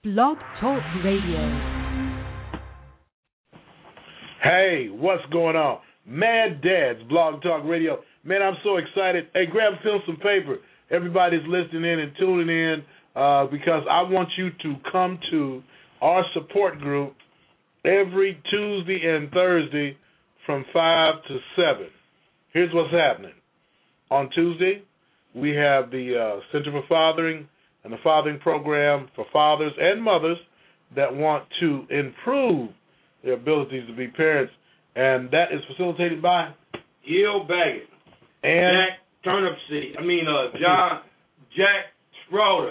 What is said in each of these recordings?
Blog Talk Radio. Hey, what's going on? Mad Dads, Blog Talk Radio. Man, I'm so excited. Hey, grab a pencil and paper. Everybody's listening in and tuning in because I want you to come to our support group every Tuesday and Thursday from 5 to 7. Here's what's happening. On Tuesday, we have the Center for Fathering and the Fathering Program for fathers and mothers that want to improve their abilities to be parents, and that is facilitated by Gil Baggett and Jack Sprouter.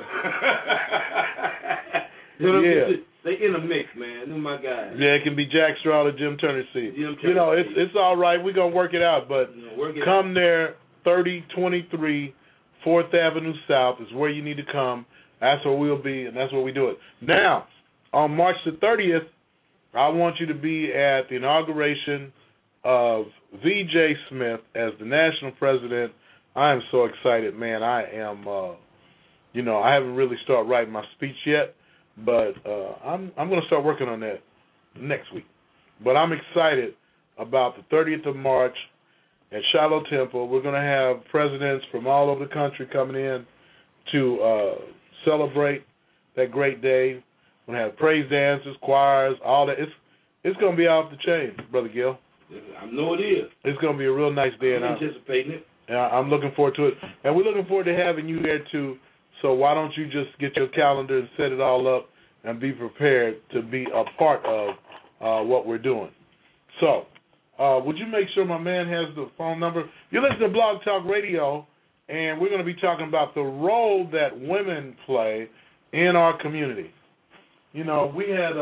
Yeah. They in the mix, man. They're my guys. Yeah, it can be Jack Straw or Jim Turner seat. It's all right. We're going to work it out, but come there, 3023 4th Avenue South is where you need to come. That's where we'll be, and that's where we do it. Now, on March the 30th, I want you to be at the inauguration of V.J. Smith as the national president. I am so excited, man. I am, I haven't really started writing my speech yet, but I'm going to start working on that next week. But I'm excited about the 30th of March at Shiloh Temple. We're going to have presidents from all over the country coming in to celebrate that great day. We're going to have praise dances, choirs, all that. It's going to be off the chain, Brother Gil. I know it is. It's going to be a real nice day. I'm anticipating it. I'm looking forward to it. And we're looking forward to having you there, too. So why don't you just get your calendar and set it all up and be prepared to be a part of what we're doing. So would you make sure my man has the phone number? You listen to Blog Talk Radio, and we're going to be talking about the role that women play in our community. You know, we had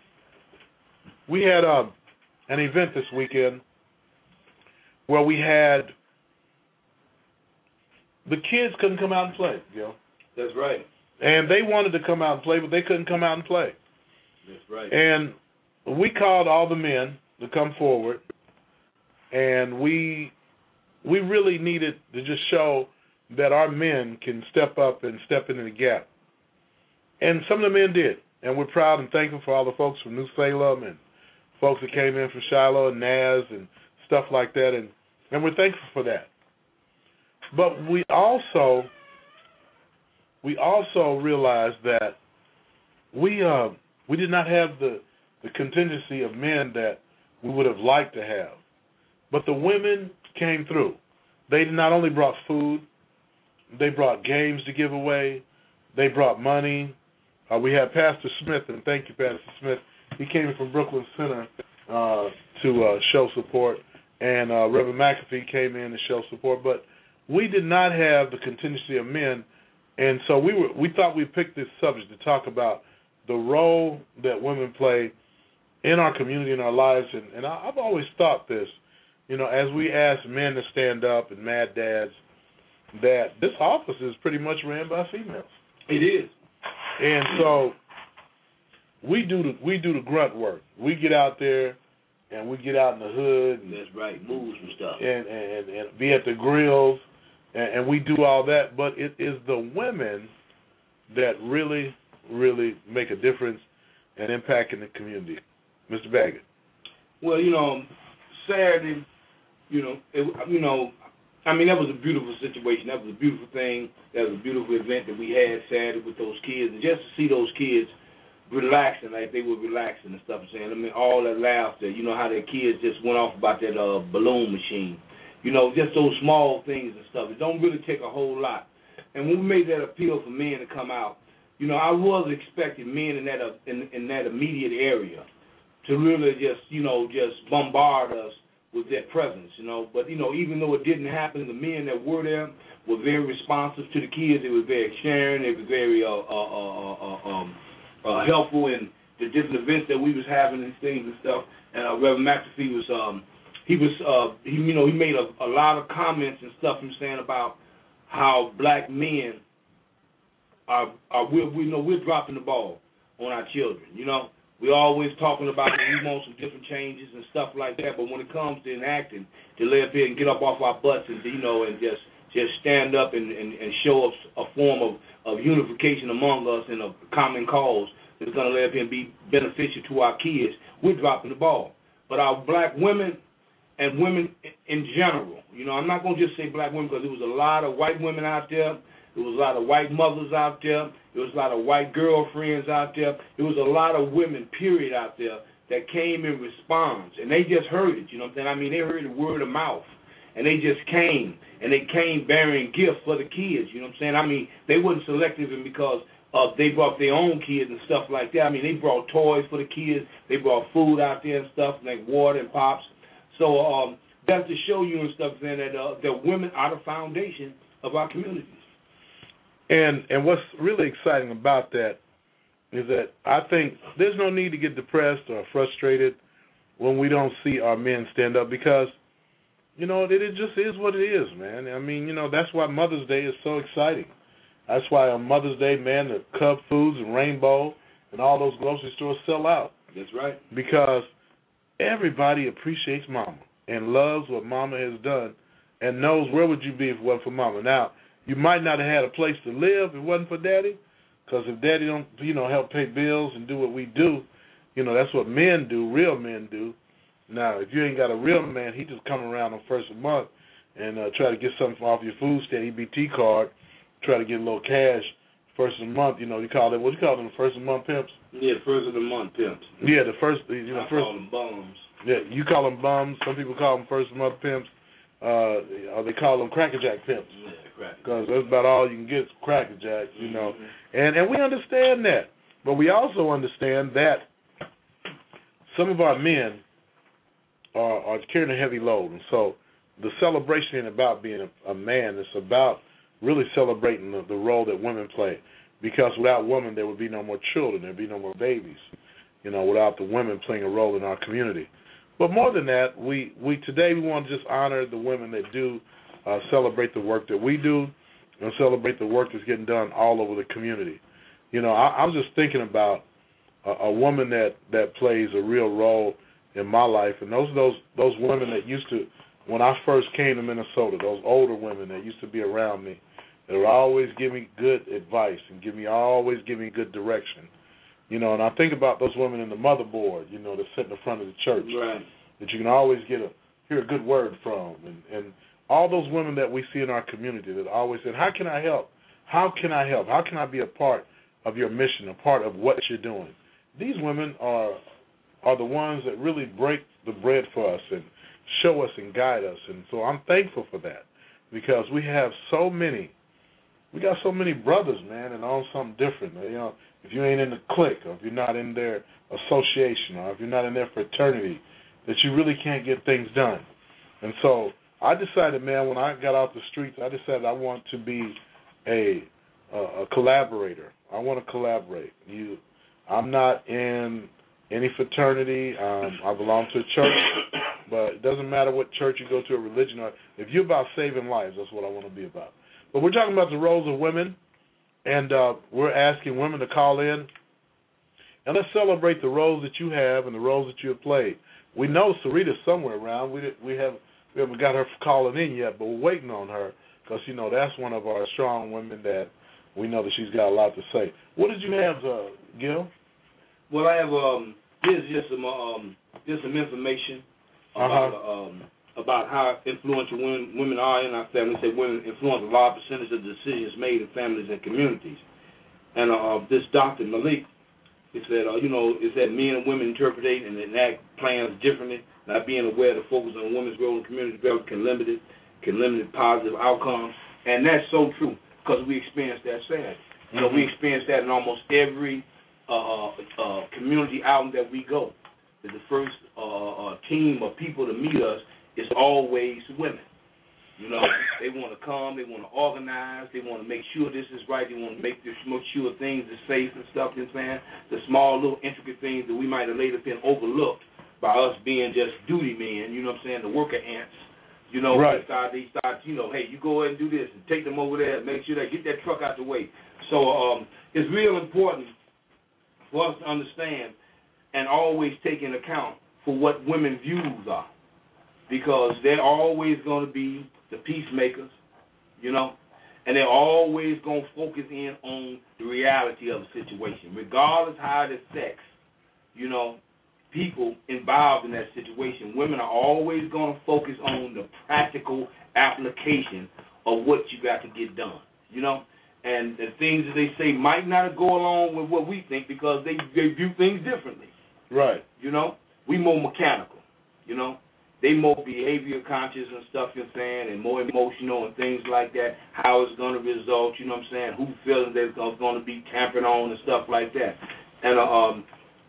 an event this weekend where we had the kids couldn't come out and play, Gil. That's right. And they wanted to come out and play, but they couldn't come out and play. That's right. And we called all the men to come forward, and we really needed to just show that our men can step up and step into the gap. And some of the men did. And we're proud and thankful for all the folks from New Salem and folks that came in from Shiloh and Naz and stuff like that, and we're thankful for that. But we also realized that we did not have the contingency of men that we would have liked to have. But the women came through. They not only brought food, they brought games to give away, they brought money. We had Pastor Smith, and thank you, Pastor Smith. He came in from Brooklyn Center to show support, and Reverend McAfee came in to show support. But we did not have the contingency of men, and so we thought we picked this subject to talk about the role that women play in our community, in our lives. And I've always thought this, as we ask men to stand up and mad dads, that this office is pretty much ran by females. It is. And so we do the grunt work. We get out there and we get out in the hood. And that's right, moves and stuff. And be at the grills and we do all that. But it is the women that really, really make a difference and impact in the community. Mr. Baggett. Well, Saturday, that was a beautiful situation. That was a beautiful thing. That was a beautiful event that we had Saturday with those kids. And just to see those kids relaxing like they were relaxing and stuff, all that laughter, how their kids just went off about that balloon machine. Just those small things and stuff. It don't really take a whole lot. And when we made that appeal for men to come out, I was expecting men in that immediate area to really just bombard us with their presence, But, even though it didn't happen, the men that were there were very responsive to the kids. They were very sharing. They were very helpful in the different events that we was having and things and stuff. And Reverend McAfee he made a lot of comments and stuff from saying about how black men we're dropping the ball on our children, We're always talking about we want some different changes and stuff like that, but when it comes to enacting, to lay up here and get up off our butts and and just stand up and show us a form of unification among us and a common cause, we're going to let it be beneficial to our kids, we're dropping the ball. But our black women and women in general, you know, I'm not going to just say black women because there was a lot of white women out there. There was a lot of white mothers out there. There was a lot of white girlfriends out there. There was a lot of women, period, out there that came in response. And they just heard it, you know what I'm saying? I mean, they heard the word of mouth. And they just came. And they came bearing gifts for the kids, you know what I'm saying? I mean, they wasn't selective because they brought their own kids and stuff like that. I mean, they brought toys for the kids. They brought food out there and stuff, like water and pops. So that's to show you and stuff, saying that women are the foundation of our communities. And what's really exciting about that is that I think there's no need to get depressed or frustrated when we don't see our men stand up because, you know, it just is what it is, man. I mean, you know, that's why Mother's Day is so exciting. That's why on Mother's Day, man, the Cub Foods and Rainbow and all those grocery stores sell out. That's right. Because everybody appreciates Mama and loves what Mama has done and knows where would you be if it wasn't for Mama. Now, you might not have had a place to live if it wasn't for Daddy, because if Daddy don't, you know, help pay bills and do what we do, you know, that's what men do, real men do. Now, if you ain't got a real man, he just come around on first of the month and try to get something off your food stamp, EBT card, try to get a little cash first of the month. You know, what you call them the first of the month pimps? Yeah, first of the month pimps. Yeah, the first. You know, I call them bums. Yeah, you call them bums. Some people call them first of the month pimps. Or they call them crackerjack pimps. Yeah, crackerjack. Because that's about all you can get is crackerjack, you know. And we understand that. But we also understand that some of our men are carrying a heavy load. And so the celebration ain't about being a man. It's about really celebrating the role that women play. Because without women, there would be no more children. There would be no more babies, you know, without the women playing a role in our community. But more than that, we today we want to just honor the women that do celebrate the work that we do and celebrate the work that's getting done all over the community. You know, I was just thinking about a woman that plays a real role in my life, and those women that used to, when I first came to Minnesota, those older women that used to be around me, that would always give me good advice and always give me good direction. You know, and I think about those women in the motherboard, you know, that sit in the front of the church, right, that you can always hear a good word from, and all those women that we see in our community that always said, how can I help? How can I help? How can I be a part of your mission, a part of what you're doing? These women are the ones that really break the bread for us and show us and guide us, and so I'm thankful for that because we got so many brothers, man, and all something different. You know, if you ain't in the clique, or if you're not in their association, or if you're not in their fraternity, that you really can't get things done. And so I decided, man, when I got out the streets, I decided I want to be a collaborator. I want to collaborate. I'm not in any fraternity. I belong to a church, but it doesn't matter what church you go to, a religion, or if you're about saving lives, that's what I want to be about. But we're talking about the roles of women, and we're asking women to call in, and let's celebrate the roles that you have and the roles that you have played. We know Sarita's somewhere around. We haven't got her calling in yet, but we're waiting on her because, you know, that's one of our strong women that we know that she's got a lot to say. What did you have, Gil? Well, I have here's just some information about how influential women are in our family. Say women influence a large percentage of the decisions made in families and communities. And this Dr. Malik, he said, is that men and women interpret and enact plans differently, not being aware to focus on women's role in community development can limit positive outcomes. And that's so true because we experience that sad. You know, we experience that in almost every community outing that we go. The first team of people to meet us is always women. You know, they want to come, they want to organize, they want to make sure this is right, they want to make sure things are safe and stuff, you know what I'm saying? The small little intricate things that we might have later been overlooked by us being just duty men, you know what I'm saying, the worker ants. You know, right. they start, you know, hey, you go ahead and do this and take them over there and make sure they get that truck out the way. So it's real important for us to understand and always take into account for what women's views are, because they're always going to be the peacemakers, you know, And they're always going to focus in on the reality of the situation. Regardless how it affects, you know, people involved in that situation, women are always going to focus on the practical application of what you got to get done, you know. And the things that they say might not go along with what we think because they view things differently. Right. You know, we more mechanical, you know. They more behavior conscious and stuff, you know what I'm saying, and more emotional and things like that, how it's going to result, you know what I'm saying, who feels that it's going to be tampered on and stuff like that. And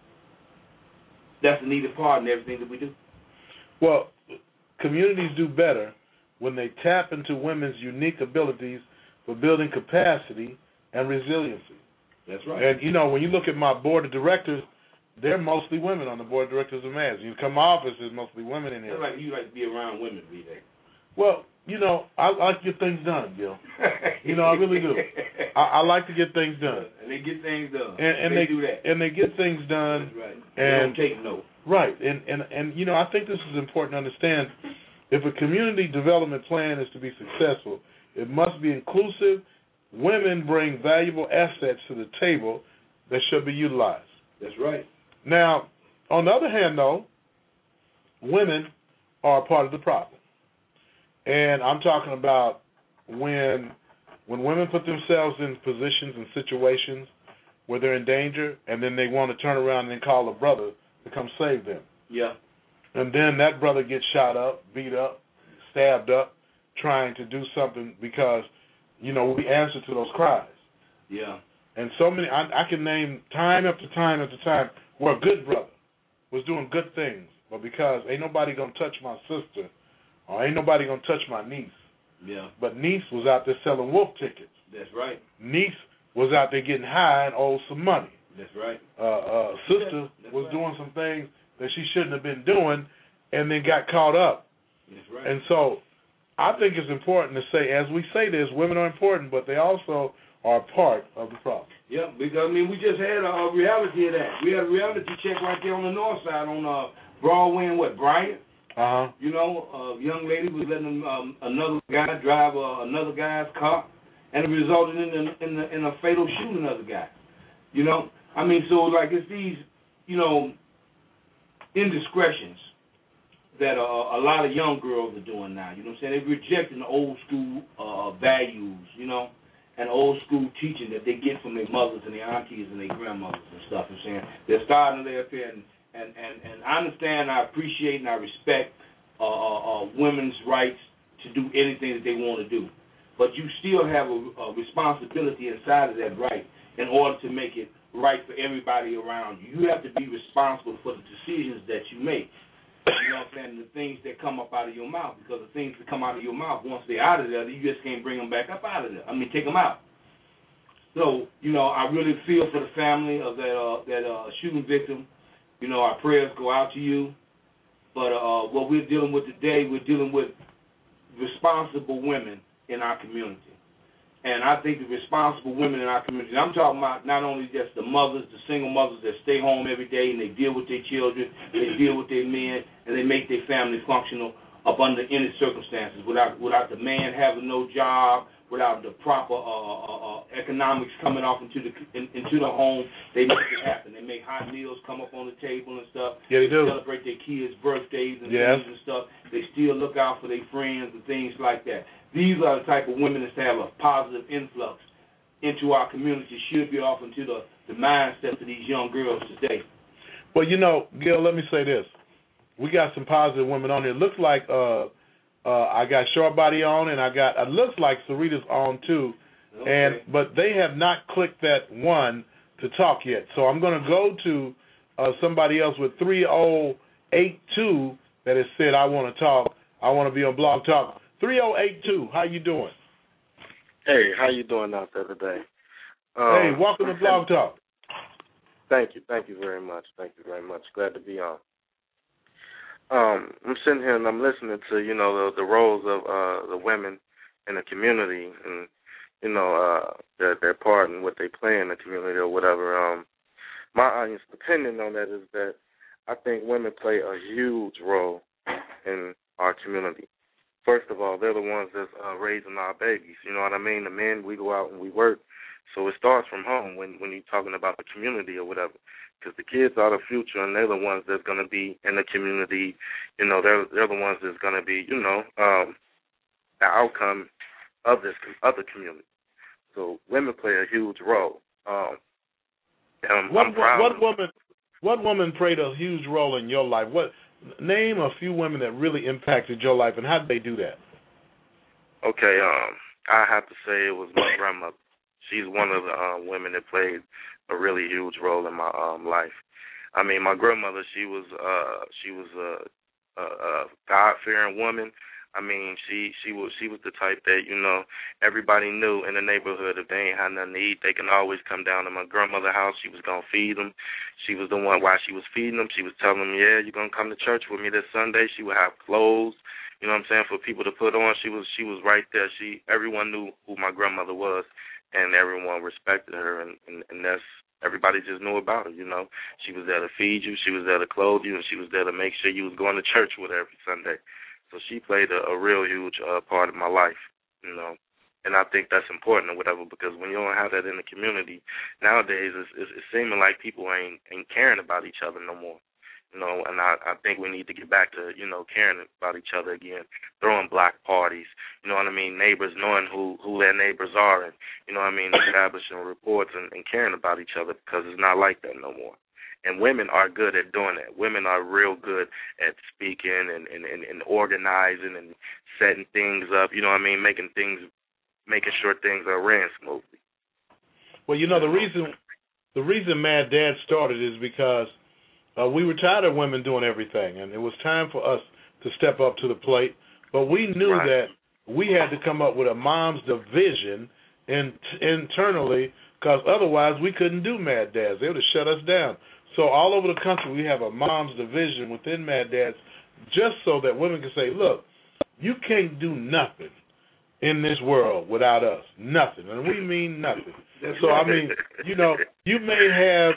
that's a needed part in everything that we do. Well, communities do better when they tap into women's unique abilities for building capacity and resiliency. That's right. And, you know, when you look at my board of directors, they're mostly women on the board of directors of MAS. You come to my office, there's mostly women in here. Like you like to be around women, B-Day. Well, you know, I like to get things done, Gil. You know, I really do. I like to get things done. And they get things done. And they do that. And they get things done. That's right. And they don't take no. Right. And you know, I think this is important to understand. If a community development plan is to be successful, it must be inclusive. Women bring valuable assets to the table that should be utilized. That's right. Now, on the other hand, though, women are a part of the problem. And I'm talking about when women put themselves in positions and situations where they're in danger, and then they want to turn around and call a brother to come save them. Yeah. And then that brother gets shot up, beat up, stabbed up, trying to do something because, you know, we answer to those cries. Yeah. And so many, I can name time after time after time where a good brother was doing good things, but because ain't nobody going to touch my sister or ain't nobody going to touch my niece. Yeah. But niece was out there selling wolf tickets. That's right. Niece was out there getting high and owed some money. That's right. Sister was doing some things that she shouldn't have been doing and then got caught up. That's right. And so I think it's important to say, as we say this, women are important, but they also are part of the problem. Yeah, because, I mean, we just had a reality of that. We had a reality check right there on the north side on Broadway and Bryant. Uh-huh. You know, a young lady was letting another guy drive another guy's car, and it resulted in a fatal shooting of the guy. You know, I mean, so like it's these, you know, indiscretions that a lot of young girls are doing now. You know what I'm saying? They're rejecting the old school values, you know, and old school teaching that they get from their mothers and their aunties and their grandmothers and stuff. You know what I'm saying? They're starting to lay up here and I understand, I appreciate, and I respect women's rights to do anything that they want to do. But you still have a responsibility inside of that right in order to make it right for everybody around you. You have to be responsible for the decisions that you make. You know what I'm saying? The things that come up out of your mouth, because the things that come out of your mouth, once they're out of there, you just can't bring them back up out of there. I mean, take them out. So, you know, I really feel for the family of that shooting victim. You know, our prayers go out to you. But what we're dealing with today, we're dealing with responsible women in our community. And I think the responsible women in our community, I'm talking about not only just the mothers, the single mothers that stay home every day and they deal with their children, they deal with their men, and they make their family functional up under any circumstances without the man having no job, without the proper economics coming off into the home. They make it happen. They make hot meals come up on the table and stuff. Yeah, they do. Celebrate their kids' birthdays and things and stuff. They still look out for their friends and things like that. These are the type of women that have a positive influx into our community, should be off into the mindset of these young girls today. Well, you know, Gil, let me say this. We got some positive women on here. It looks like I got Short Body on, and it looks like Sarita's on too. Okay. But they have not clicked that one to talk yet. So I'm going to go to somebody else with 3082 that has said, I want to talk. I want to be on Blog Talk. 3082, how you doing? Hey, how you doing out there today? Hey, welcome to Blog Talk. Thank you very much. Glad to be on. I'm sitting here and I'm listening to, you know, the roles of the women in the community and, you know, their part and what they play in the community or whatever. My honest opinion on that is that I think women play a huge role in our community. first of all, they're the ones that's raising our babies. You know what I mean? The men, we go out and we work. So it starts from home when you're talking about the community or whatever. Because the kids are the future, and they're the ones that's going to be in the community. You know, they're the ones that's going to be, the outcome of this other community. So women play a huge role. What woman played a huge role in your life? Name a few women that really impacted your life, and how did they do that? Okay, I have to say it was my grandmother. She's one of the women that played a really huge role in my life. I mean, my grandmother, she was a God-fearing woman. I mean, she was the type that, everybody knew in the neighborhood if they ain't had nothing to eat, they can always come down to my grandmother's house. She was going to feed them. She was the one, while she was feeding them, she was telling them, yeah, you're going to come to church with me this Sunday. She would have clothes, you know what I'm saying, for people to put on. She was right there. Everyone knew who my grandmother was, and everyone respected her, and that's, everybody just knew about her, She was there to feed you. She was there to clothe you, and she was there to make sure you was going to church with her every Sunday. So she played a real huge part of my life, and I think that's important or whatever, because when you don't have that in the community, nowadays it's seeming like people ain't caring about each other no more, and I think we need to get back to, caring about each other again, throwing block parties, you know what I mean, neighbors knowing who their neighbors are, and, establishing reports and caring about each other, because it's not like that no more. And women are good at doing that. Women are real good at speaking and organizing and setting things up, making sure things are ran smoothly. Well, the reason Mad Dad started is because we were tired of women doing everything, and it was time for us to step up to the plate. But we knew that we had to come up with a mom's division internally, because otherwise we couldn't do Mad Dads. They would have shut us down. So all over the country, we have a mom's division within Mad Dads, just so that women can say, look, you can't do nothing in this world without us. Nothing. And we mean nothing. So, I mean, you may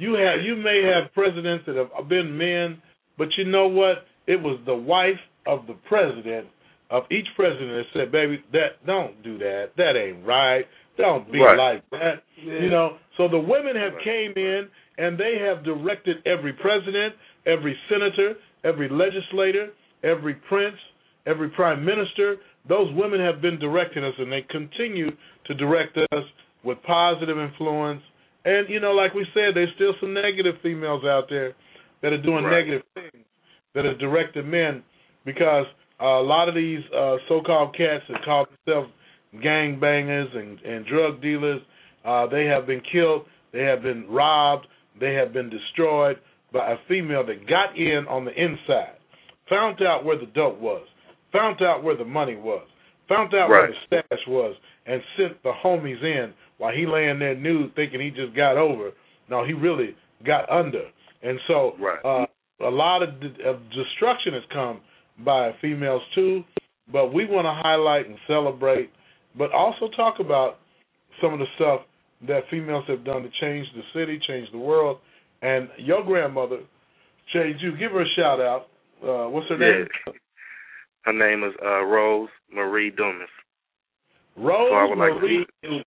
have presidents that have been men, but you know what? It was the wife of the president, of each president, that said, baby, don't do that. That ain't right. Don't be like that. Yeah. So the women have came in, and they have directed every president, every senator, every legislator, every prince, every prime minister. Those women have been directing us, and they continue to direct us with positive influence. And, like we said, there's still some negative females out there that are doing negative things, that are directed men, because a lot of these so-called cats that call themselves gangbangers and drug dealers, they have been killed, they have been robbed, they have been destroyed by a female that got in on the inside, found out where the dope was, found out where the money was, found out where the stash was, and sent the homies in while he laying there nude thinking he just got over. No, he really got under. And so a lot of destruction has come by females too, but we want to highlight and celebrate, but also talk about some of the stuff that females have done to change the city, change the world. And your grandmother changed you. Give her a shout out. What's her name? Her name is Rose Marie Dumas. Rose Marie Dumas.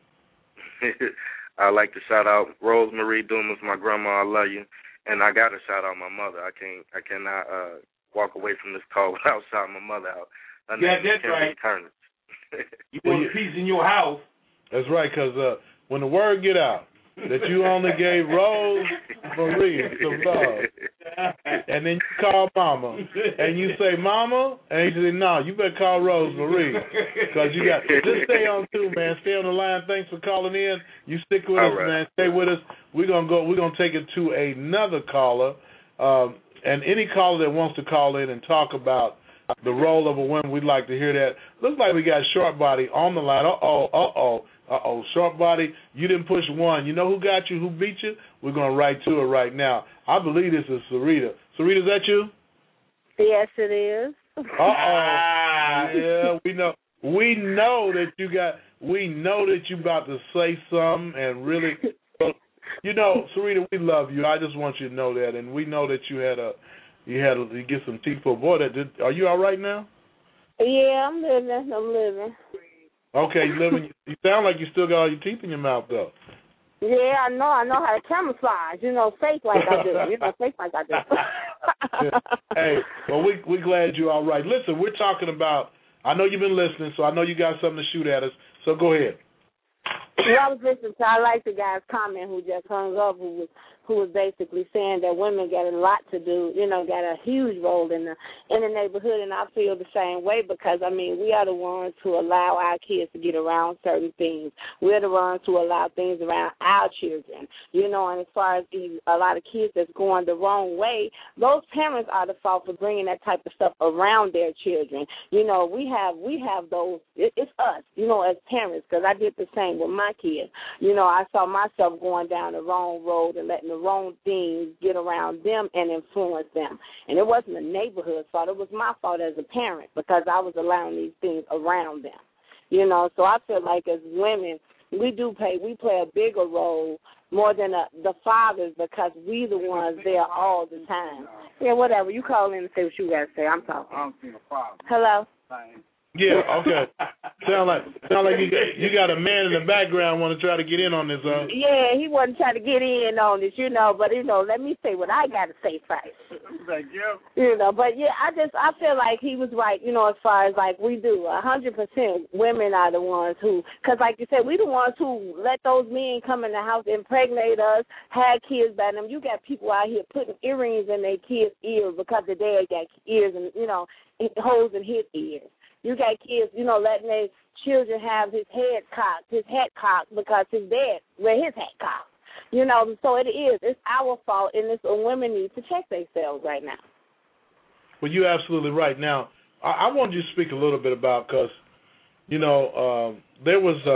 I'd like to shout out Rose Marie Dumas, my grandma. I love you. And I got to shout out my mother. I cannot walk away from this call without shouting my mother out. Her name is Kimberly Turner. You want peace in your house. That's right, because when the word get out that you only gave Rose Marie some love, and then you call Mama, and you say, Mama, and you say, no, you better call Rose Marie, because you got, just stay on too, man. Stay on the line. Thanks for calling in. You stick with us, man. Stay with us. We're gonna take it to another caller, and any caller that wants to call in and talk about the role of a woman, we'd like to hear that. Looks like we got Short Body on the line. Short Body, you didn't push one. You know who got you, who beat you? We're going to write to her right now. I believe this is Sarita. Sarita, is that you? Yes, it is. Yeah, we know that you about to say something and really, Sarita, we love you. I just want you to know that, and we know that you had to get some teeth for a boy. Are you all right now? Yeah, I'm living. Okay, you living. You sound like you still got all your teeth in your mouth, though. Yeah, I know how to camouflage, fake like I do, fake like I do. Yeah. Hey, well, we glad you're all right. Listen, we're talking about, I know you've been listening, so I know you got something to shoot at us, so go ahead. Well, I was listening to, I like the guy's comment who just hung up, who was basically saying that women got a lot to do, got a huge role in the neighborhood, and I feel the same way because, we are the ones who allow our kids to get around certain things. We're the ones who allow things around our children, and as far as a lot of kids that's going the wrong way, those parents are the fault for bringing that type of stuff around their children. We have those, it's us, as parents, because I did the same with my kids. I saw myself going down the wrong road and letting the wrong things get around them and influence them. And it wasn't the neighborhood's fault. It was my fault as a parent because I was allowing these things around them. So I feel like as women, we play a bigger role more than the fathers because we the ones there all the time. Yeah, whatever. You call in and say what you got to say. I'm talking. I don't see a problem. Hello? Yeah, okay. Sound like you got a man in the background want to try to get in on this, huh? Yeah, he wasn't trying to get in on this, but let me say what I got to say first. Thank you. But yeah, I feel like he was right, as far as like we do. 100% women are the ones who, because like you said, we the ones who let those men come in the house, impregnate us, had kids by them. You got people out here putting earrings in their kids' ears because the dad got ears and holes in his ears. You got kids, letting their children have his hat cocked because his dad wear his hat cocked. So it's our fault, and women need to check themselves right now. Well, you're absolutely right. Now, I wanted you to speak a little bit about, because, there was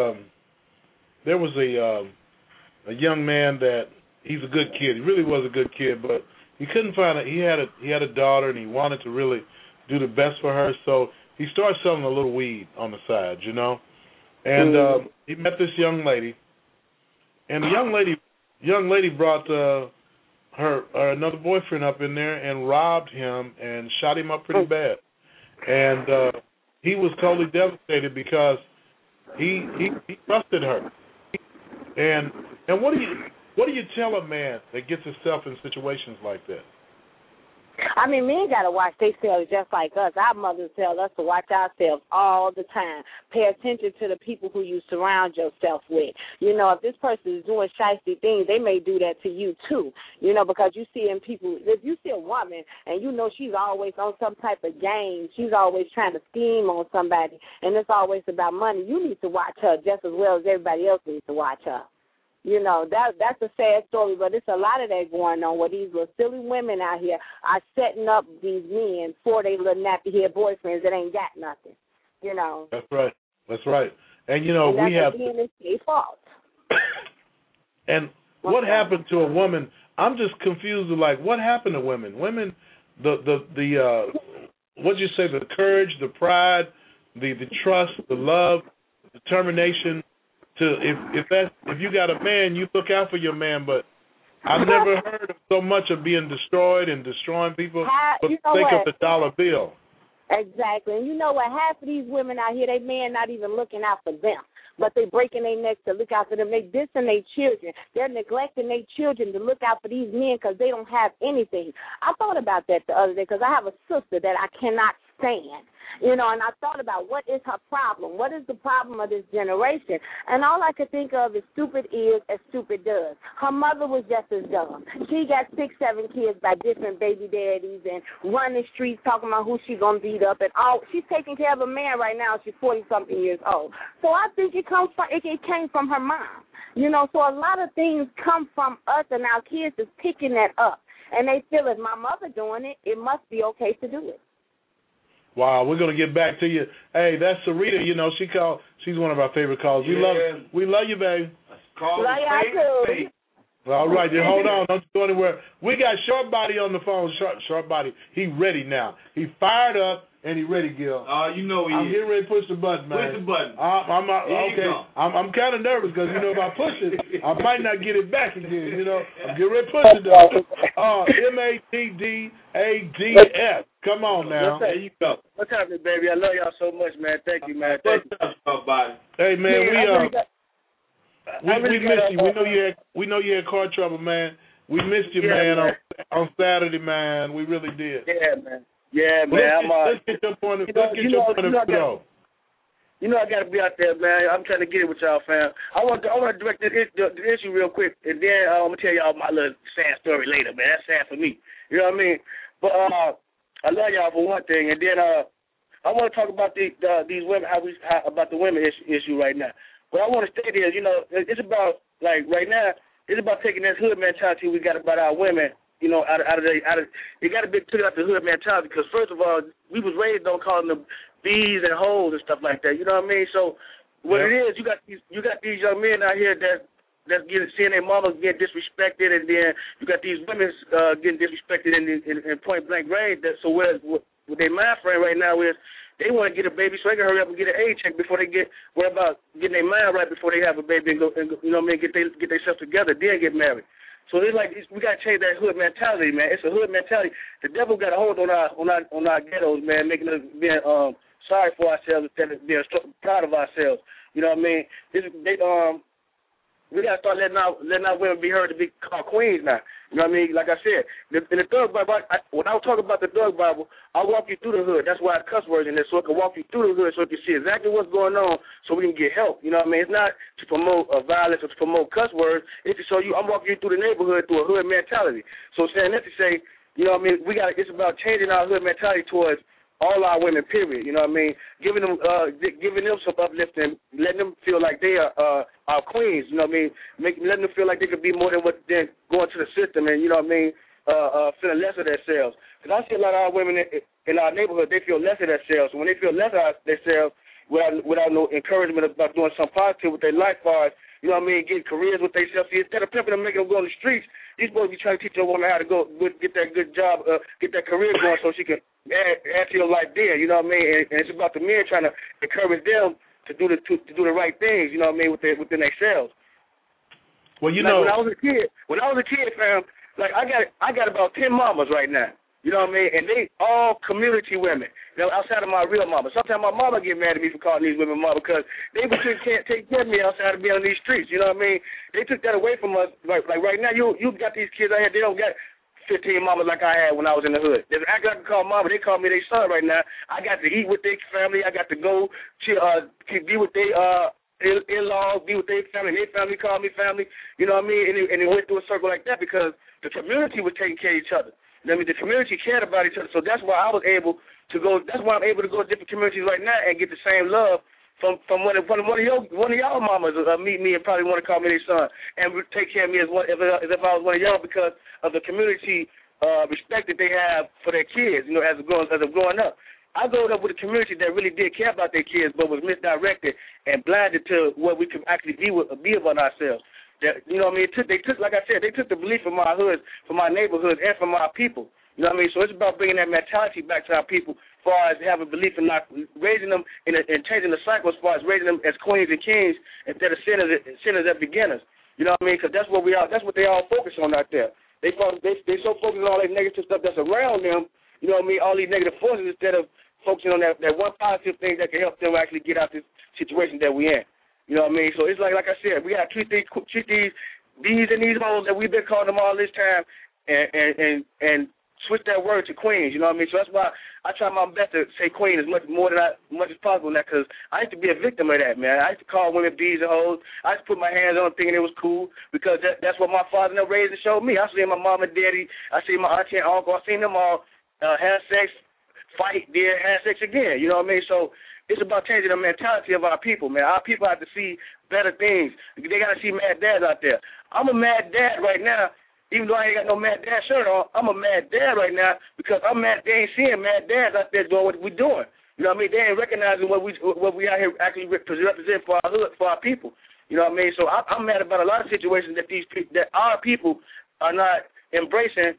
a young man that he's a good kid. He really was a good kid, but he couldn't find it. He had a daughter, and he wanted to really do the best for her, so he started selling a little weed on the side, and he met this young lady, and the young lady brought her another boyfriend up in there and robbed him and shot him up pretty bad, and he was totally devastated because he trusted her, and what do you tell a man that gets himself in situations like that? Men got to watch themselves just like us. Our mothers tell us to watch ourselves all the time. Pay attention to the people who you surround yourself with. If this person is doing shiesty things, they may do that to you too. Because you see in people, if you see a woman and she's always on some type of game, she's always trying to scheme on somebody, and it's always about money, you need to watch her just as well as everybody else needs to watch her. That's a sad story, but it's a lot of that going on where these little silly women out here are setting up these men for their little nappy-head boyfriends that ain't got nothing, That's right. And, we have... It's their fault. And what happened to a woman? I'm just confused with, what happened to women? Women, what'd you say, the courage, the pride, the trust, the love, the determination... If you got a man, you look out for your man, but I've never heard of so much of being destroyed and destroying people for the sake of the dollar bill. Exactly. And you know what? Half of these women out here, they men not even looking out for them, but they breaking their necks to look out for them. They dissing their children. They're neglecting their children to look out for these men because they don't have anything. I thought about that the other day because I have a sister that I cannot stand. And I thought about what is her problem? What is the problem of this generation? And all I could think of is stupid is as stupid does. Her mother was just as dumb. She got 6, 7 kids by different baby daddies and running streets talking about who she going to beat up and all. She's taking care of a man right now. She's 40-something years old. So I think it came from her mom. So a lot of things come from us, and our kids is picking that up. And they feel if my mother doing it, it must be okay to do it. Wow, we're gonna get back to you. Hey, that's Sarita. She's one of our favorite callers. We love you, babe. Love y'all too. All right, then hold on. Don't go anywhere. We got Short Body on the phone. Short Body. He ready now. He fired up. And he ready, Gil. You know he I'm getting ready to push the button, man. Push the button. Okay. I'm kind of nervous because, if I push it, I might not get it back again. I'm getting ready to push it, though. MADDADS. Come on now. There you go. What's happening, baby? I love y'all so much, man. Thank you, man. Thank you. Hey, man, we missed you. We know you had car trouble, man. We missed you, man. On Saturday, man. We really did. Yeah, man. Yeah, man. Let's get your point of view. I got to be out there, man. I'm trying to get it with y'all, fam. I want to direct the issue real quick, and then I'm going to tell y'all my little sad story later, man. That's sad for me. You know what I mean? But I love y'all for one thing, and then I want to talk about these women, about the women issue right now. What I want to state is, it's about, like, right now, it's about taking this hood mentality we got about our women, out of you got to be took out the hood mentality, because first of all, we was raised on calling them bees and hoes and stuff like that. You know what I mean? So what it is, you got these young men out here that's seeing their mamas getting disrespected, and then you got these women getting disrespected in point blank range. So what their mind frame right now is, they want to get a baby so they can hurry up and get an age check before they worry about getting their mind right before they have a baby and go get themselves together, then get married. So it's like we got to change that hood mentality, man. It's a hood mentality. The devil got a hold on our ghettos, man, making us being sorry for ourselves instead of being proud of ourselves. You know what I mean? We got to start letting our women be heard to be called queens now. You know what I mean? Like I said, in the Thug Bible, when I was talking about the Thug Bible, I'll walk you through the hood. That's why I cuss words in there, so I can walk you through the hood so you can see exactly what's going on so we can get help. You know what I mean? It's not to promote violence or to promote cuss words. It's to show you I'm walking you through the neighborhood through a hood mentality. So saying that to say, you know what I mean, it's about changing our hood mentality towards all our women, period. You know what I mean? Giving them some uplifting, letting them feel like they are our queens. You know what I mean? Letting them feel like they could be more than going to the system and, you know what I mean, feeling less of themselves. Because I see a lot of our women in our neighborhood, they feel less of themselves. So when they feel less of themselves without no encouragement about doing something positive with their life, you know what I mean, getting careers with themselves. Instead of pimping them, making them go on the streets, you're supposed to be trying to teach your woman how to go get that good job, get that career going so she can add to your life there. You know what I mean? And it's about the men trying to encourage them to do the right things. You know what I mean? Within themselves. Well, when I was a kid, fam, like I got about 10 mamas right now. You know what I mean? And they all community women. Outside of my real mama. Sometimes my mama get mad at me for calling these women mama because they can't take care of me outside of being on these streets. You know what I mean? They took that away from us. Like right now, you got these kids out here. They don't got 15 mamas like I had when I was in the hood. They act like I can call mama. They call me their son right now. I got to eat with their family. I got to go be with their in-laws, be with their family. Their family call me family. You know what I mean? And it went through a circle like that because the community was taking care of each other. I mean, the community cared about each other, so that's why I was able to go. That's why I'm able to go to different communities right now and get the same love from one of y'all mamas meet me and probably want to call me their son and take care of me as if I was one of y'all because of the community respect that they have for their kids. You know, as of growing up, I grew up with a community that really did care about their kids, but was misdirected and blinded to what we could actually be about ourselves. You know what I mean? They took, like I said, they took the belief from our hoods, from our neighborhoods, and from our people. You know what I mean? So it's about bringing that mentality back to our people as far as having belief in not raising them and changing the cycle as far as raising them as queens and kings instead of sinners as beginners. You know what I mean? Because that's what that's what they all focus on out there. They so focused on all that negative stuff that's around them, you know what I mean, all these negative forces instead of focusing on that one positive thing that can help them actually get out this situation that we're in. You know what I mean? So it's like I said, we got to treat these bees and these hoes that we've been calling them all this time and switch that word to queens. You know what I mean? So that's why I try my best to say queen as much as possible now because I used to be a victim of that, man. I used to call women bees and hoes. I used to put my hands on them thinking it was cool because that's what my father raised and showed me. I seen my mom and daddy. I seen my auntie and uncle. I seen them all have sex, fight, then have sex again. You know what I mean? So it's about changing the mentality of our people, man. Our people have to see better things. They got to see mad dads out there. I'm a mad dad right now, even though I ain't got no mad dad shirt on. I'm a mad dad right now because I'm mad. They ain't seeing mad dads out there doing what we're doing. You know what I mean? They ain't recognizing what we out here actually represent for our hood, for our people. You know what I mean? So I'm mad about a lot of situations that our people are not embracing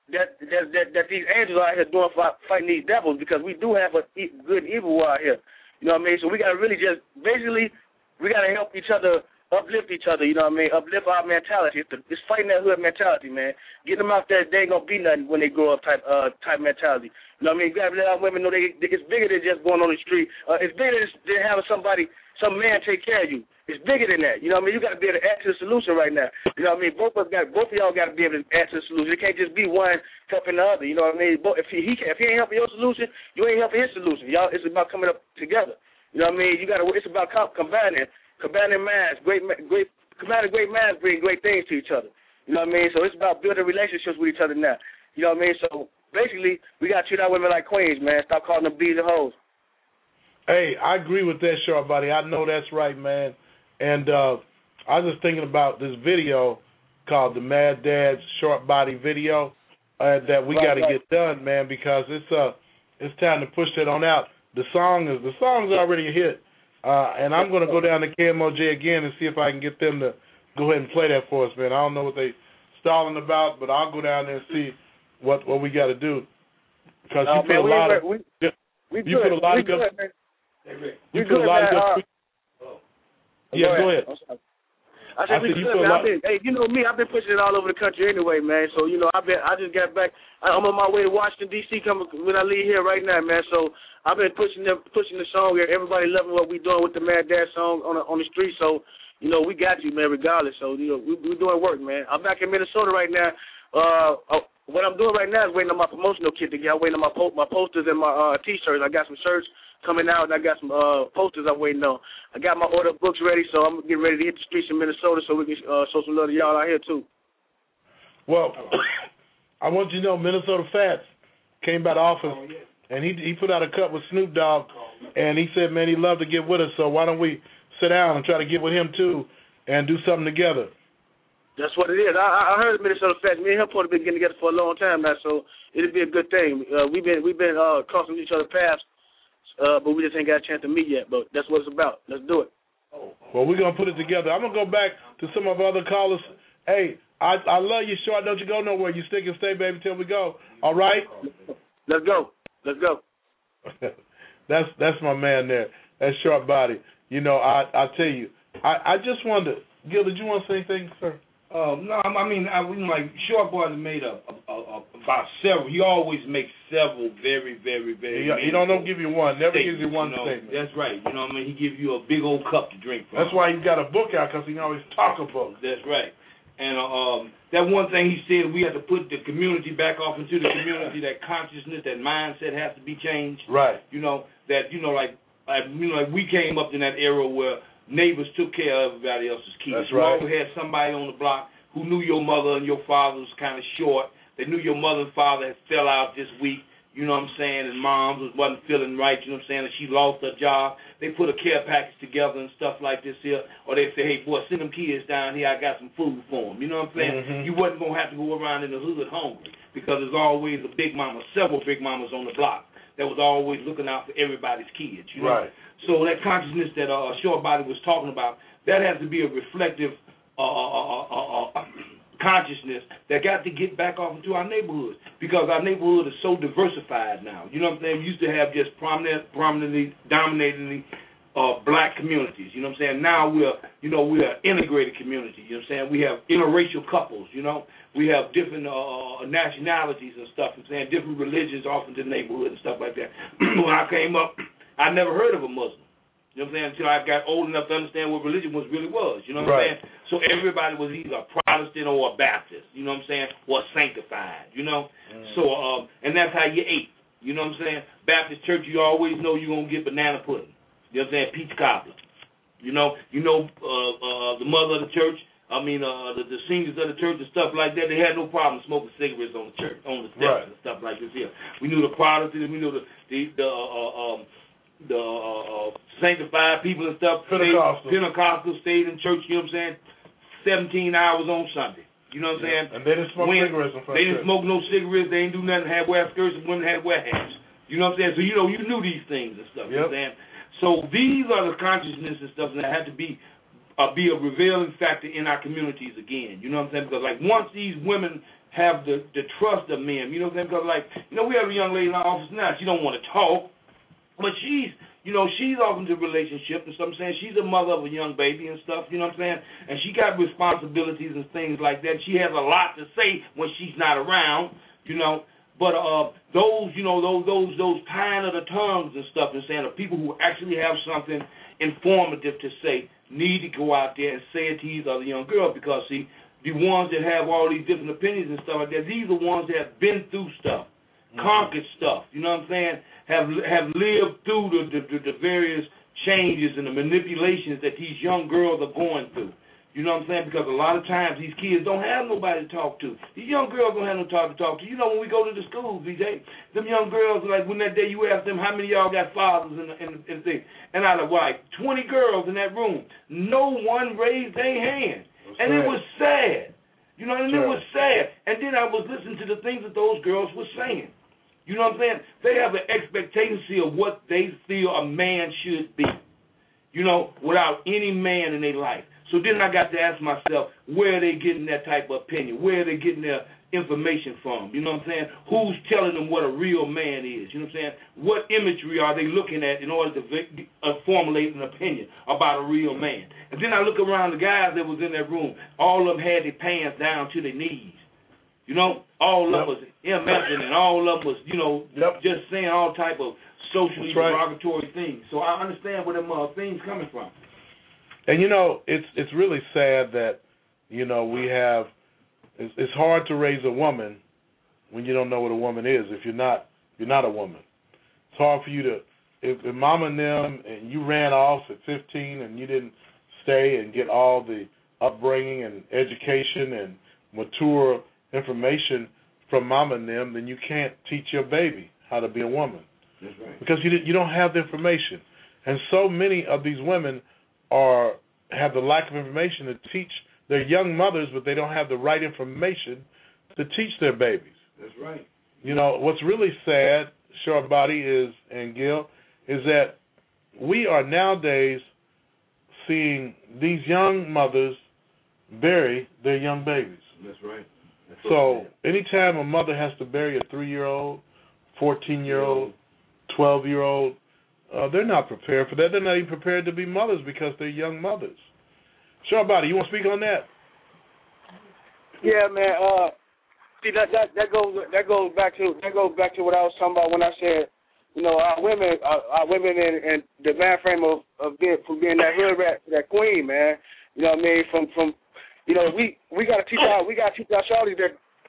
that these angels out here doing fighting these devils, because we do have a good and evil out here. You know what I mean? So we got to really just basically we got to help each other, uplift each other. You know what I mean? Uplift our mentality. It's fighting that hood mentality, man. Get them out there. They ain't gonna be nothing when they grow up. Type mentality. You know what I mean? You got to let our women know it's bigger than just going on the street. It's bigger than having some man take care of you. It's bigger than that. You know what I mean? You got to be able to add to the solution right now. You know what I mean? Both of y'all got to be able to add to the solution. It can't just be one helping the other. You know what I mean? If he ain't helping your solution, you ain't helping his solution. Y'all, it's about coming up together. You know what I mean? It's about combining minds. Combining great minds bring great things to each other. You know what I mean? So it's about building relationships with each other now. You know what I mean? So basically, we got to treat our women like queens, man. Stop calling them bees and hoes. Hey, I agree with that, Short Body. I know that's right, man. And I was just thinking about this video called the Mad Dad's Short Body video that we got to get done, man, because it's time to push that on out. The song's already a hit, and I'm going to go down to KMOJ again and see if I can get them to go ahead and play that for us, man. I don't know what they stalling about, but I'll go down there and see what we got to do, because you put a lot of good. Yeah, go ahead. I said we good, man. Hey, you know me, I've been pushing it all over the country anyway, man. So, you know, I just got back. I'm on my way to Washington, D.C. when I leave here right now, man. So I've been pushing the song here. Everybody loving what we doing with the Mad Dad song on the street. So, you know, we got you, man, regardless. So, you know, we're doing work, man. I'm back in Minnesota right now. What I'm doing right now is waiting on my promotional kit to get. I'm waiting on my posters and my T-shirts. I got some shirts coming out, and I got some posters I'm waiting on. I got my order books ready, so I'm getting ready to hit the streets in Minnesota so we can show some love to y'all out here, too. Well, I want you to know Minnesota Fats came by the office, and he put out a cut with Snoop Dogg, and he said, man, he'd love to get with us, so why don't we sit down and try to get with him, too, and do something together. That's what it is. I heard Minnesota Fats. Me and him have been getting together for a long time now, so it'll be a good thing. We've been crossing each other's paths, but we just ain't got a chance to meet yet. But that's what it's about. Let's do it. Well, we're going to put it together. I'm going to go back to some of our other callers. Hey, I love you, Short. Don't you go nowhere. You stick and stay, baby, till we go. All right? Let's go. Let's go. That's my man there. That's Short Body. You know, I tell you, I just wonder, Gil, did you want to say anything, sir? No, I mean, like Short Boy made about several. He always makes several very, very, very. He don't give you one. Never gives you one statement. That's right. You know what I mean? He gives you a big old cup to drink from. That's why he's got a book out, because he can always talk a book. That's right. And that one thing he said, we have to put the community back off into the community. That consciousness, that mindset has to be changed. Right. You know that. You know, like we came up in that era where neighbors took care of everybody else's kids. That's right. You always had somebody on the block who knew your mother and your father was kind of short. They knew your mother and father had fell out this week, you know what I'm saying, and mom wasn't feeling right, you know what I'm saying, and she lost her job. They put a care package together and stuff like this here, or they say, hey, boy, send them kids down here, I got some food for them, you know what I'm saying? Mm-hmm. You wasn't going to have to go around in the hood hungry, because there's always a big mama, several big mamas on the block that was always looking out for everybody's kids, you know? Right. So that consciousness that Short Body was talking about, that has to be a reflective consciousness that got to get back off into our neighborhoods, because our neighborhood is so diversified now. You know what I'm saying? We used to have just prominently, dominatingly black communities. You know what I'm saying? Now we're an integrated community. You know what I'm saying? We have interracial couples. You know, we have different nationalities and stuff. You know what I'm saying? Different religions off into the neighborhood and stuff like that. When I came up, I never heard of a Muslim. You know what I'm saying? Until I got old enough to understand what religion really was. You know what I'm saying? So everybody was either a Protestant or a Baptist. You know what I'm saying? Or sanctified. You know? So, and that's how you ate. You know what I'm saying? Baptist church, you always know you're going to get banana pudding. You know what I'm saying? Peach cobbler. You know, the mother of the church, the seniors of the church and stuff like that, they had no problem smoking cigarettes on the church, on the steps and stuff like this here. We knew the Protestants, we knew the sanctified people and stuff. Pentecostals stayed in church, you know what I'm saying, 17 hours on Sunday. You know what I'm saying? And they didn't smoke cigarettes in front of They didn't smoke no cigarettes, they didn't do nothing, had wear skirts, and women had wear hats. You know what I'm saying? So, you knew these things and stuff. You know what I'm saying? So these are the consciousness and stuff that have to be a prevailing factor in our communities again. You know what I'm saying? Because, like, once these women have the trust of men. You know what I'm saying? Because, like, you know, we have a young lady in our office now. She don't want to talk, but she's off into a relationship and stuff. I'm saying she's a mother of a young baby and stuff. You know what I'm saying? And she got responsibilities and things like that. She has a lot to say when she's not around. You know. But those tying of the tongues and stuff, and saying the people who actually have something informative to say need to go out there and say it to these other young girls, because, see, the ones that have all these different opinions and stuff like that, these are ones that have been through stuff, conquered stuff, you know what I'm saying, have lived through the various changes and the manipulations that these young girls are going through. You know what I'm saying? Because a lot of times these kids don't have nobody to talk to. These young girls don't have no to talk to. You know, when we go to the schools, BJ, them young girls, like, when that day you ask them how many of y'all got fathers and things, and out of like 20 girls in that room, no one raised their hand. And it was sad. You know, and it was sad. And then I was listening to the things that those girls were saying. You know what I'm saying? They have an expectancy of what they feel a man should be, you know, without any man in their life. So then I got to ask myself, where are they getting that type of opinion? Where are they getting their information from? You know what I'm saying? Who's telling them what a real man is? You know what I'm saying? What imagery are they looking at in order to formulate an opinion about a real man? And then I look around the guys that was in that room. All of them had their pants down to their knees. You know, all of them was MFing, and all of them was, you know, just saying all type of socially derogatory things. So I understand where them things coming from. And, you know, it's really sad that, you know, we have, it's hard to raise a woman when you don't know what a woman is. If you're not a woman. It's hard for you to, if mama and them, and you ran off at 15 and you didn't stay and get all the upbringing and education and mature information from mama and them, then you can't teach your baby how to be a woman. That's right. Because you don't have the information. And so many of these women have the lack of information to teach their young mothers, but they don't have the right information to teach their babies. That's right. You know, what's really sad, Short Body and Gil, is that we are nowadays seeing these young mothers bury their young babies. That's right. So anytime a mother has to bury a 3-year-old, 14-year-old, 12-year-old, they're not prepared for that. They're not even prepared to be mothers because they're young mothers. Short Body, you want to speak on that? Yeah, man. See, that goes back to what I was talking about when I said, you know, our women and the man frame of being that hood rat, that queen, man. You know what I mean? From you know, we gotta teach our shawties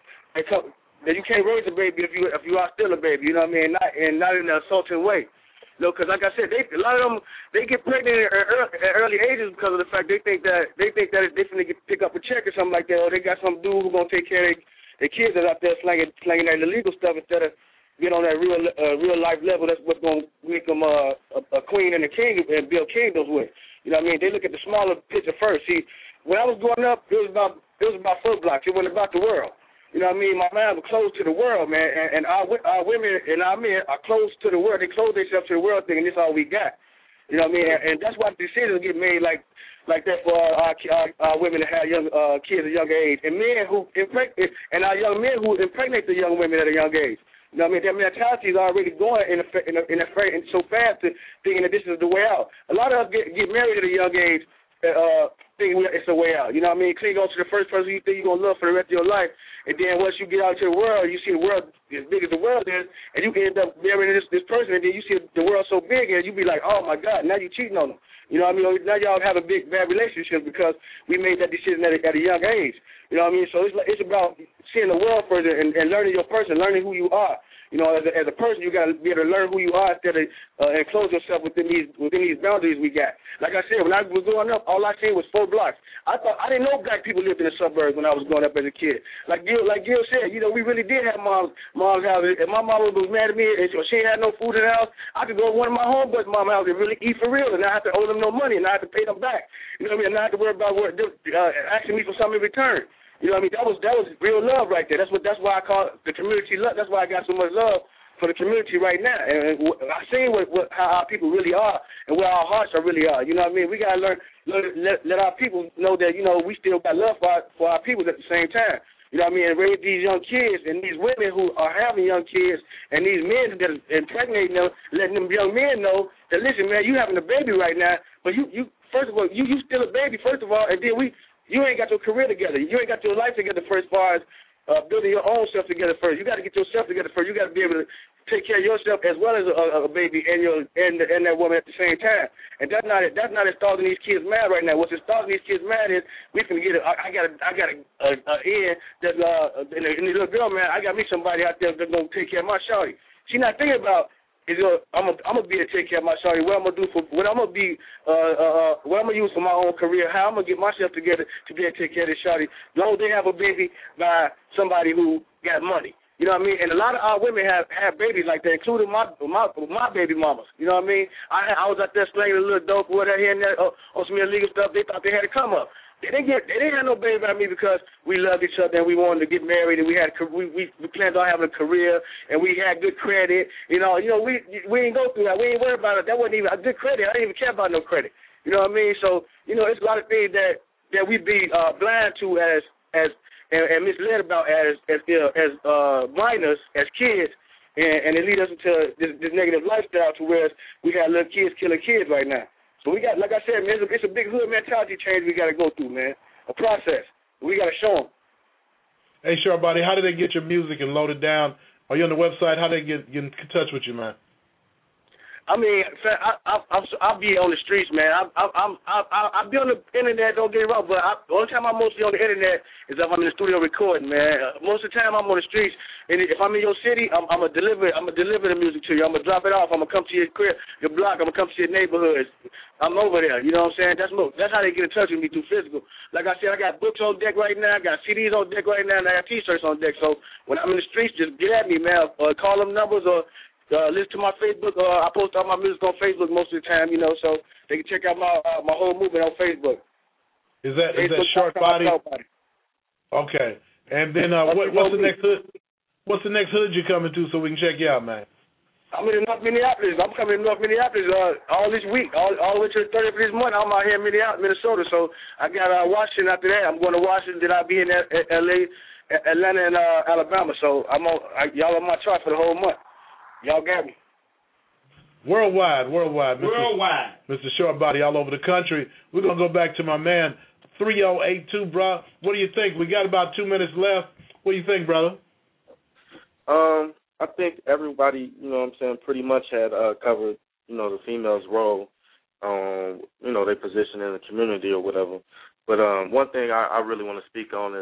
that you can't raise a baby if you are still a baby. You know what I mean? Not in an assaulting way. You know, because like I said, a lot of them they get pregnant at early ages because of the fact they think that if they finna pick up a check or something like that, or they got some dude who's gonna take care of their kids that's out there slanging that illegal stuff instead of get on that real life level. That's what's gonna make them a queen and a king and build kingdoms with. You know what I mean? They look at the smaller picture first. See, when I was growing up, it was about foot blocks. It wasn't about the world. You know what I mean? My man was close to the world, man, and our women and our men are close to the world. They close themselves to the world thing, and that's all we got. You know what I mean? And that's why decisions get made like that for our women to have young kids at a young age, and men who impregnate, and our young men who impregnate the young women at a young age. You know what I mean? Their mentality is already going in so fast to thinking that this is the way out. A lot of us get married at a young age, thinking it's the way out. You know what I mean? Cling on to the first person you think you're going to love for the rest of your life, and then once you get out into the world, you see the world as big as the world is, and you end up marrying this person, and then you see the world so big, and you be like, oh, my God, now you're cheating on them. You know what I mean? Now y'all have a bad relationship because we made that decision at a young age. You know what I mean? So it's about seeing the world further and learning your person, learning who you are. You know, as a person, you got to be able to learn who you are instead of enclose yourself within these boundaries we got. Like I said, when I was growing up, all I seen was 4 blocks. I didn't know black people lived in the suburbs when I was growing up as a kid. Like Gil said, you know, we really did have mom's house. If my mom was mad at me and she ain't had no food in the house, I could go to one of my homeboys' mom's house and really eat for real, and I have to owe them no money, and I have to pay them back. You know what I mean? And I have to worry about asking me for something in return. You know what I mean? That was real love right there. That's why I call it the community love. That's why I got so much love for the community right now. And I seen how our people really are and where our hearts really are. You know what I mean? We gotta let our people know that, you know, we still got love for our people at the same time. you know what I mean, and raise these young kids, and these women who are having young kids, and these men that are impregnating them, letting them young men know that, listen, man, you having a baby right now, but you first of all, you still a baby, first of all, and then you ain't got your career together. You ain't got your life together first, as far as building your own self together first. You got to get yourself together first. You got to be able to take care of yourself as well as a baby and that woman at the same time. And that's not starting these kids mad right now. What's starting these kids mad is we can get I got an end that and the little girl, man, I got me somebody out there that's gonna take care of my shawty. She not thinking about I'm gonna be able to take care of my shawty. What I'm gonna do what I'm gonna use for my own career. How I'm gonna get myself together to be able to take care of this shawty. Long as they have a baby by somebody who got money. You know what I mean? And a lot of our women have babies like that, including my baby mamas. You know what I mean? I was out there slinging a little dope, whatever here and there, on some illegal stuff. They thought they had to come up. They didn't have no baby by me because we loved each other and we wanted to get married and we planned on having a career and we had good credit. You know, we didn't go through that. We ain't worried about it. That wasn't even a good credit. I didn't even care about no credit. You know what I mean? So, it's a lot of things that we be blind to as and misled about as minors, as kids, and it leads us into this negative lifestyle to where we got little kids killing kids right now. So we got, like I said, man, it's a big hood mentality change we got to go through, man, a process. We got to show them. Hey, Short Body, how do they get your music and load it down? Are you on the website? How do they get in touch with you, man? I mean, I'll be on the streets, man. I'll be on the internet, don't get me wrong, but the only time I'm mostly on the internet is if I'm in the studio recording, man. Most of the time I'm on the streets, and if I'm in your city, I'm gonna deliver the music to you. I'm gonna drop it off. I'm gonna come to your crib, your block. I'm gonna come to your neighborhoods. I'm over there. You know what I'm saying? That's how they get in touch with me, through physical. Like I said, I got books on deck right now. I got CDs on deck right now, and I got T-shirts on deck. So when I'm in the streets, just get at me, man. Call them numbers or listen to my Facebook. I post all my music on Facebook most of the time, so they can check out my whole movement on Facebook. Is that Short Body? Okay. And then what's the next hood? What's the next hood you're coming to so we can check you out, man? I'm in North Minneapolis. I'm coming to North Minneapolis all this week, all the way to the 30th of this month. I'm out here in Minnesota. So I got Washington after that. I'm going to Washington. Then I'll be in L.A., Atlanta, and Alabama. So y'all on my chart for the whole month. Y'all got me. Worldwide. Mr. Short Body all over the country. We're going to go back to my man, 3082, bro. What do you think? We got about 2 minutes left. What do you think, brother? I think everybody, pretty much had covered, the female's role, their position in the community or whatever. But one thing I really want to speak on is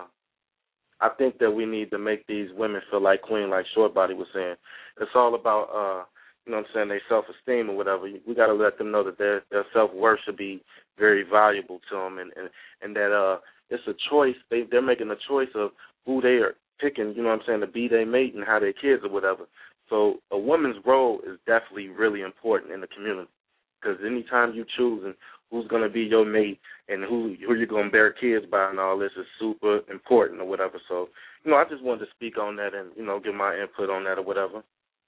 I think that we need to make these women feel like queen, like Short Body was saying. It's all about, their self-esteem or whatever. We got to let them know that their self-worth should be very valuable to them and that it's a choice. They're making a choice of who they are picking, to be their mate and how their kids or whatever. So a woman's role is definitely really important in the community because anytime you choose and who's going to be your mate and who you're going to bear kids by and all this is super important or whatever. So, I just wanted to speak on that and, give my input on that or whatever.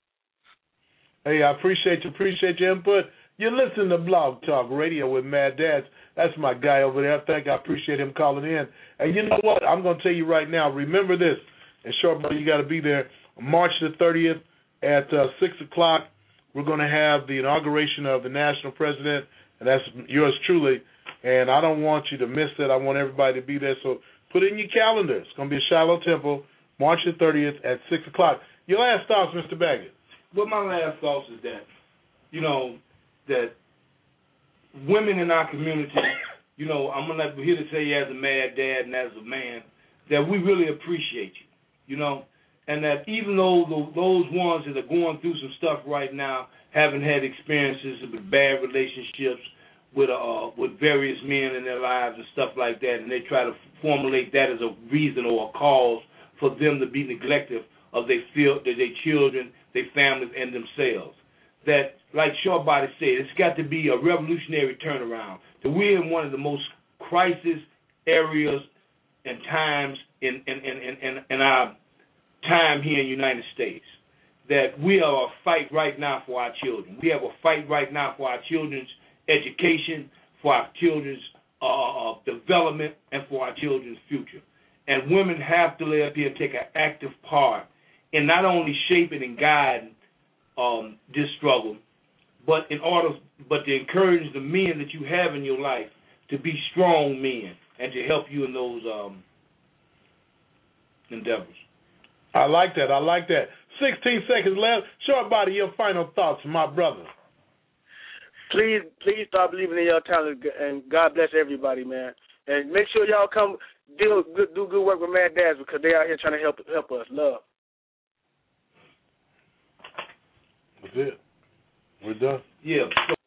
Hey, I appreciate your input. You're listening to Blog Talk Radio with Mad Dads. That's my guy over there. I appreciate him calling in. And you know what? I'm going to tell you right now, remember this. And Short Body, you got to be there. March the 30th at 6 o'clock, we're going to have the inauguration of the national president, and that's yours truly. And I don't want you to miss it. I want everybody to be there. So put it in your calendar. It's going to be at Shiloh Temple, March the 30th at 6 o'clock. Your last thoughts, Mr. Baggett? Well, my last thoughts is that, that women in our community, I'm here to tell you as a mad dad and as a man, that we really appreciate you, and that even though those ones that are going through some stuff right now, haven't had experiences with bad relationships with various men in their lives and stuff like that, and they try to formulate that as a reason or a cause for them to be neglective of their children, their families, and themselves. That, like Short Body said, it's got to be a revolutionary turnaround. That we're in one of the most crisis areas and times in our time here in the United States. That we are a fight right now for our children. We have a fight right now for our children's education, for our children's development, and for our children's future. And women have to lay up here and take an active part in not only shaping and guiding this struggle, but to encourage the men that you have in your life to be strong men and to help you in those endeavors. I like that. 16 seconds left. Short Body, your final thoughts, my brother. Please start believing in your talent, and God bless everybody, man. And make sure y'all come do good work with Mad Dads, because they out here trying to help us. Love. That's it. We're done. Yeah.